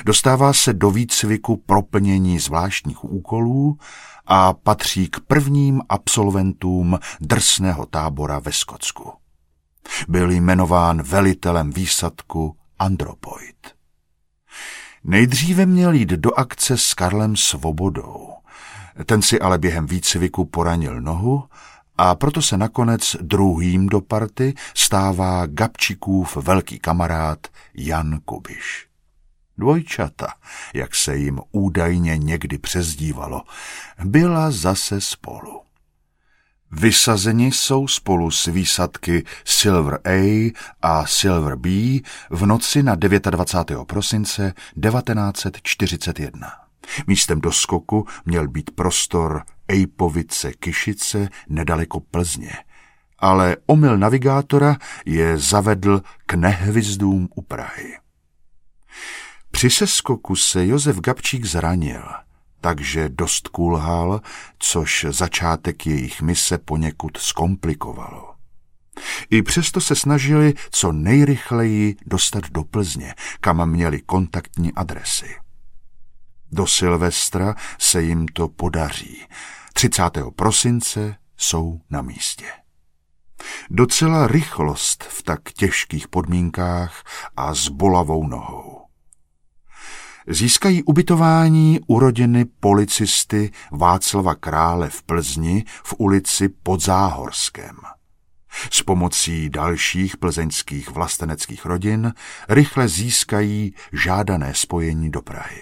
Dostává se do výcviku pro plnění zvláštních úkolů a patří k prvním absolventům drsného tábora ve Skotsku. Byl jmenován velitelem výsadku Andropoid. Nejdříve měl jít do akce s Karlem Svobodou. Ten si ale během výcviku poranil nohu a proto se nakonec druhým do party stává Gabčíkův velký kamarád Jan Kubiš. Dvojčata, jak se jim údajně někdy přezdívalo, byla zase spolu. Vysazeni jsou spolu s výsadky Silver A a Silver B v noci na 29. prosince 1941. Místem doskoku měl být prostor Ejpovice-Kyšice nedaleko Plzně, ale omyl navigátora je zavedl k nehvizdům u Prahy. Při seskoku se Josef Gabčík zranil, takže dost kulhal, což začátek jejich mise poněkud zkomplikovalo. I přesto se snažili co nejrychleji dostat do Plzně, kam měli kontaktní adresy. Do Silvestra se jim to podaří. 30. prosince jsou na místě. Docela rychlost v tak těžkých podmínkách a s bolavou nohou. Získají ubytování u rodiny policisty Václava Krále v Plzni v ulici Pod Záhorskem. S pomocí dalších plzeňských vlasteneckých rodin rychle získají žádané spojení do Prahy.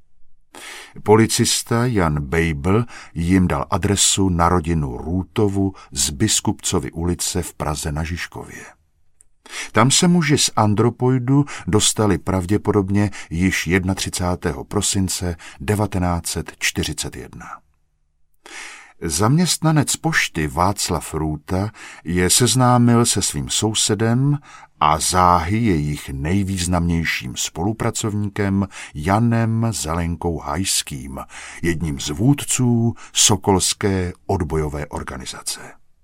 Policista Jan Bejbl jim dal adresu na rodinu Růtovu z Biskupcovy ulice v Praze na Žižkově. Tam se muži z Andropoidu dostali pravděpodobně již 31. prosince 1941. Zaměstnanec pošty Václav Růta je seznámil se svým sousedem a záhy jejich nejvýznamnějším spolupracovníkem Janem Zelenkou Hajským, jedním z vůdců Sokolské odbojové organizace.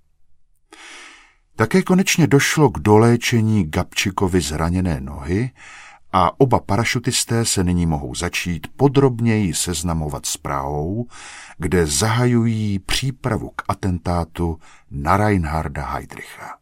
Také konečně došlo k doléčení Gabčíkovi zraněné nohy a oba parašutisté se nyní mohou začít podrobněji seznamovat s Prahou, kde zahajují přípravu k atentátu na Reinharda Heydricha.